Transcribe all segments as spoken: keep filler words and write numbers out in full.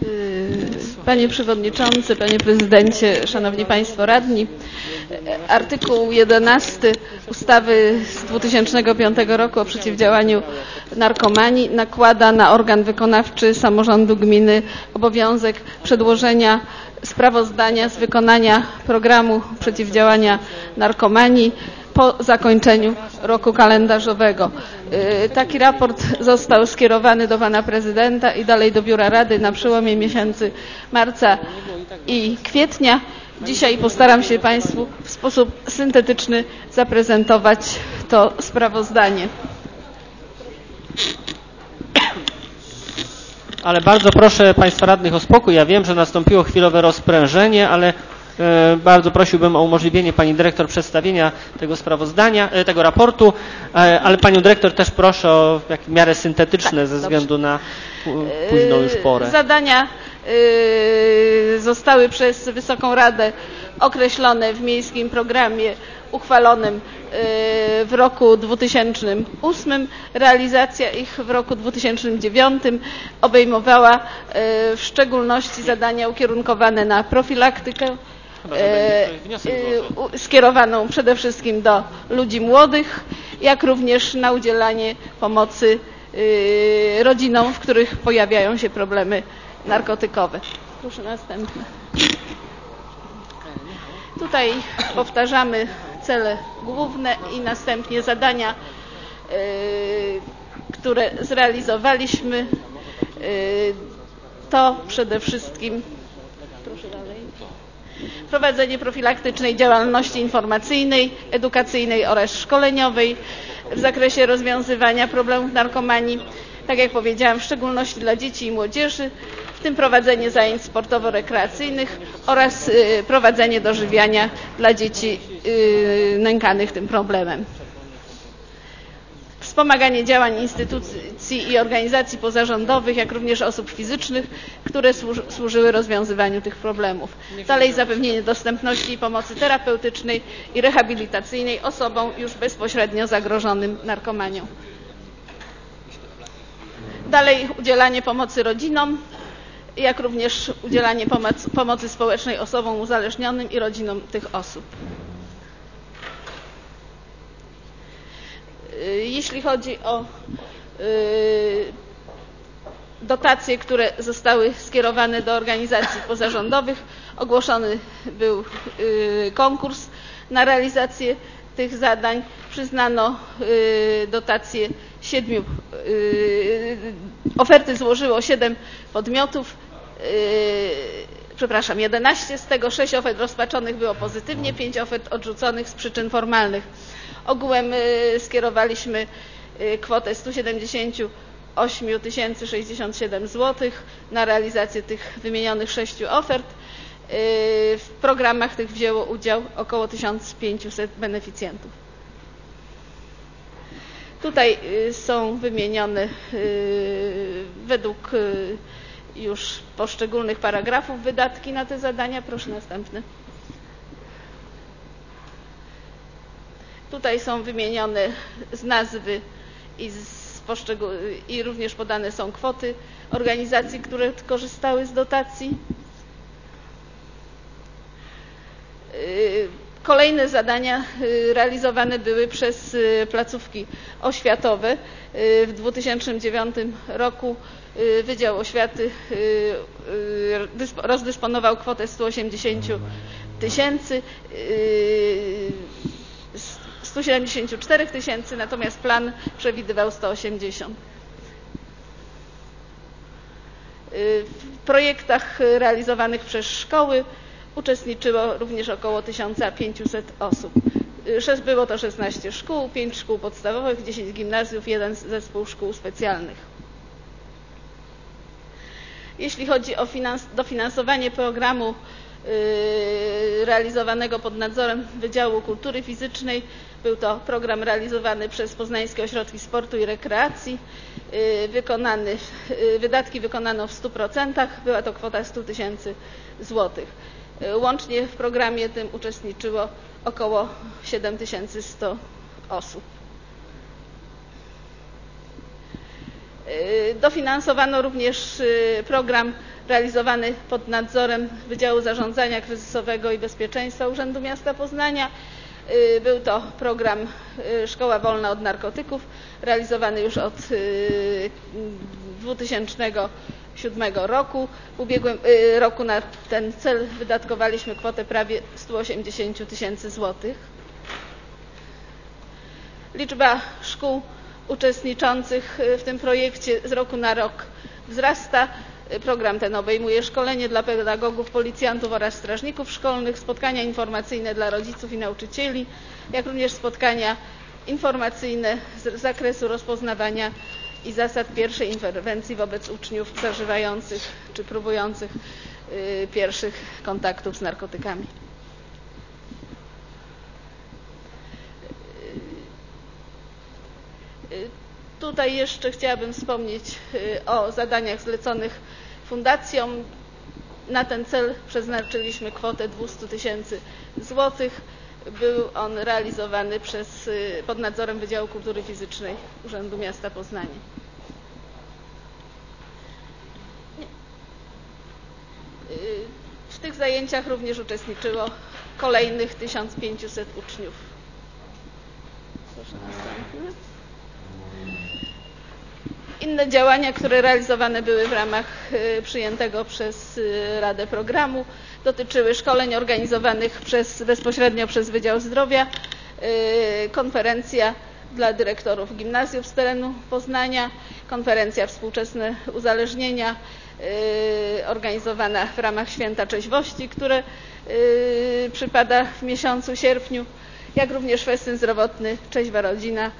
Panie Przewodniczący, Panie Prezydencie, Szanowni Państwo Radni. Artykuł jedenasty ustawy z dwa tysiące piątego roku o przeciwdziałaniu narkomanii nakłada na organ wykonawczy samorządu gminy obowiązek przedłożenia sprawozdania z wykonania programu przeciwdziałania narkomanii po zakończeniu roku kalendarzowego. Taki raport został skierowany do Pana Prezydenta i dalej do Biura Rady na przełomie miesięcy marca i kwietnia. Dzisiaj postaram się Państwu w sposób syntetyczny zaprezentować to sprawozdanie. Ale bardzo proszę Państwa radnych o spokój. Ja wiem, że nastąpiło chwilowe rozprężenie, ale e, bardzo prosiłbym o umożliwienie Pani Dyrektor przedstawienia tego sprawozdania, e, tego raportu, e, ale Panią Dyrektor też proszę o jak w miarę syntetyczne tak, ze względu dobrze. na późną już porę. Zadania y, zostały przez Wysoką Radę określone w miejskim programie uchwalonym w roku dwa tysiące ósmym. Realizacja ich w roku dwa tysiące dziewiątym obejmowała w szczególności zadania ukierunkowane na profilaktykę, skierowaną przede wszystkim do ludzi młodych, jak również na udzielanie pomocy rodzinom, w których pojawiają się problemy narkotykowe. Proszę następne. Tutaj powtarzamy cele główne i następnie zadania, które zrealizowaliśmy. To przede wszystkim proszę dalej, prowadzenie profilaktycznej działalności informacyjnej, edukacyjnej oraz szkoleniowej w zakresie rozwiązywania problemów narkomanii, tak jak powiedziałam, w szczególności dla dzieci i młodzieży, w tym prowadzenie zajęć sportowo-rekreacyjnych oraz prowadzenie dożywiania dla dzieci nękanych tym problemem. Wspomaganie działań instytucji i organizacji pozarządowych, jak również osób fizycznych, które służyły rozwiązywaniu tych problemów. Dalej zapewnienie dostępności i pomocy terapeutycznej i rehabilitacyjnej osobom już bezpośrednio zagrożonym narkomanią. Dalej udzielanie pomocy rodzinom, jak również udzielanie pomocy, pomocy społecznej osobom uzależnionym i rodzinom tych osób. Jeśli chodzi o dotacje, które zostały skierowane do organizacji pozarządowych, ogłoszony był konkurs na realizację tych zadań. Przyznano dotacje siedmiu, oferty złożyło siedem podmiotów, przepraszam, jedenaście, z tego sześć ofert rozpatrzonych było pozytywnie, pięć ofert odrzuconych z przyczyn formalnych. Ogółem skierowaliśmy kwotę sto siedemdziesiąt osiem tysięcy sześćdziesiąt siedem złotych na realizację tych wymienionych sześciu ofert. W programach tych wzięło udział około tysiąc pięćset beneficjentów. Tutaj są wymienione według już poszczególnych paragrafów wydatki na te zadania. Proszę następne. Tutaj są wymienione z nazwy i, z i również podane są kwoty organizacji, które korzystały z dotacji. Kolejne zadania realizowane były przez placówki oświatowe. W dwa tysiące dziewiątym roku Wydział Oświaty rozdysponował kwotę sto osiemdziesiąt tysięcy, sto siedemdziesiąt cztery tysięcy, natomiast plan przewidywał sto osiemdziesiąt. W projektach realizowanych przez szkoły uczestniczyło również około tysiąc pięćset osób. Było to szesnaście szkół, pięć szkół podstawowych, dziesięć gimnazjów, jeden zespół szkół specjalnych. Jeśli chodzi o dofinansowanie programu yy, realizowanego pod nadzorem Wydziału Kultury Fizycznej, był to program realizowany przez Poznańskie Ośrodki Sportu i Rekreacji. Yy, wykonany, yy, wydatki wykonano w stu procentach, była to kwota sto tysięcy złotych. Yy, łącznie w programie tym uczestniczyło około siedem tysięcy sto osób. Dofinansowano również program realizowany pod nadzorem Wydziału Zarządzania Kryzysowego i Bezpieczeństwa Urzędu Miasta Poznania. Był to program Szkoła Wolna od Narkotyków, realizowany już od dwa tysiące siódmego roku. W ubiegłym roku na ten cel wydatkowaliśmy kwotę prawie sto osiemdziesiąt tysięcy złotych. Liczba szkół uczestniczących w tym projekcie z roku na rok wzrasta. Program ten obejmuje szkolenie dla pedagogów, policjantów oraz strażników szkolnych, spotkania informacyjne dla rodziców i nauczycieli, jak również spotkania informacyjne z zakresu rozpoznawania i zasad pierwszej interwencji wobec uczniów zażywających czy próbujących pierwszych kontaktów z narkotykami. Tutaj jeszcze chciałabym wspomnieć o zadaniach zleconych fundacjom. Na ten cel przeznaczyliśmy kwotę dwieście tysięcy złotych. Był on realizowany przez, pod nadzorem Wydziału Kultury Fizycznej Urzędu Miasta Poznania. W tych zajęciach również uczestniczyło kolejnych tysiąc pięćset uczniów. Proszę następny. Inne działania, które realizowane były w ramach przyjętego przez Radę programu, dotyczyły szkoleń organizowanych przez, bezpośrednio przez Wydział Zdrowia, konferencja dla dyrektorów gimnazjów z terenu Poznania, konferencja Współczesne uzależnienia organizowana w ramach Święta Trzeźwości, które przypada w miesiącu sierpniu, jak również festyn zdrowotny Trzeźwa Rodzina,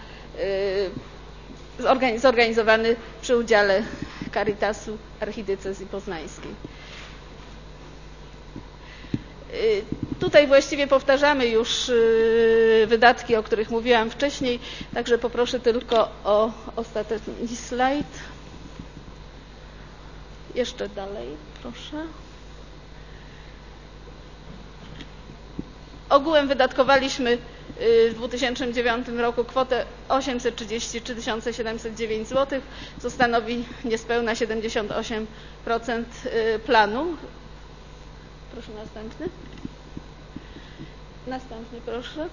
zorganizowany przy udziale Caritasu Archidiecezji Poznańskiej. Tutaj właściwie powtarzamy już wydatki, o których mówiłam wcześniej, także poproszę tylko o ostatni slajd. Jeszcze dalej, proszę. Ogółem wydatkowaliśmy w dwa tysiące dziewiątym roku kwotę osiemset trzydzieści trzy tysiące siedemset dziewięć złotych, co stanowi niespełna siedemdziesiąt osiem procent planu. Proszę następny. Następny proszę.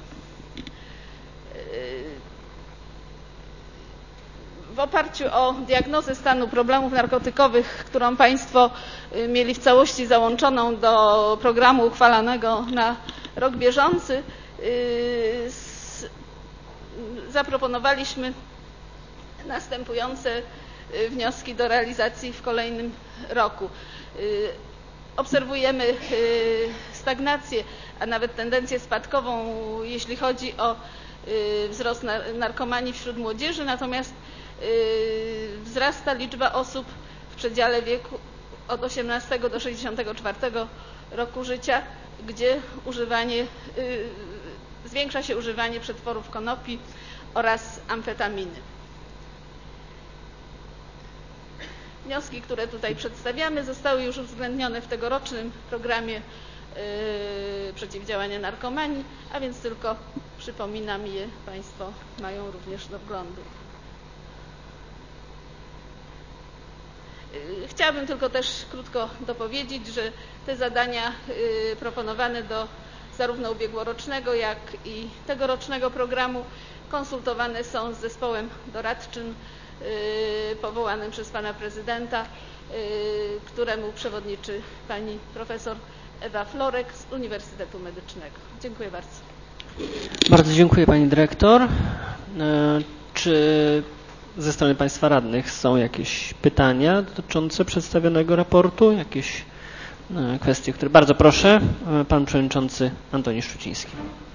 W oparciu o diagnozę stanu problemów narkotykowych, którą Państwo mieli w całości załączoną do programu uchwalanego na rok bieżący, zaproponowaliśmy następujące wnioski do realizacji w kolejnym roku. Obserwujemy stagnację, a nawet tendencję spadkową, jeśli chodzi o wzrost narkomanii wśród młodzieży, natomiast wzrasta liczba osób w przedziale wieku od osiemnastego do sześćdziesiątego czwartego roku życia, gdzie używanie, zwiększa się używanie przetworów konopi oraz amfetaminy. Wnioski, które tutaj przedstawiamy, zostały już uwzględnione w tegorocznym programie yy, przeciwdziałania narkomanii, a więc tylko przypominam je, Państwo mają również do wglądu. Yy, chciałabym tylko też krótko dopowiedzieć, że te zadania yy, proponowane do zarówno ubiegłorocznego, jak i tegorocznego programu konsultowane są z zespołem doradczym powołanym przez Pana Prezydenta, któremu przewodniczy Pani Profesor Ewa Florek z Uniwersytetu Medycznego. Dziękuję bardzo. Bardzo dziękuję Pani Dyrektor. Czy ze strony Państwa radnych są jakieś pytania dotyczące przedstawionego raportu? Jakieś kwestie, które... Bardzo proszę, Pan Przewodniczący Antoni Szczuciński.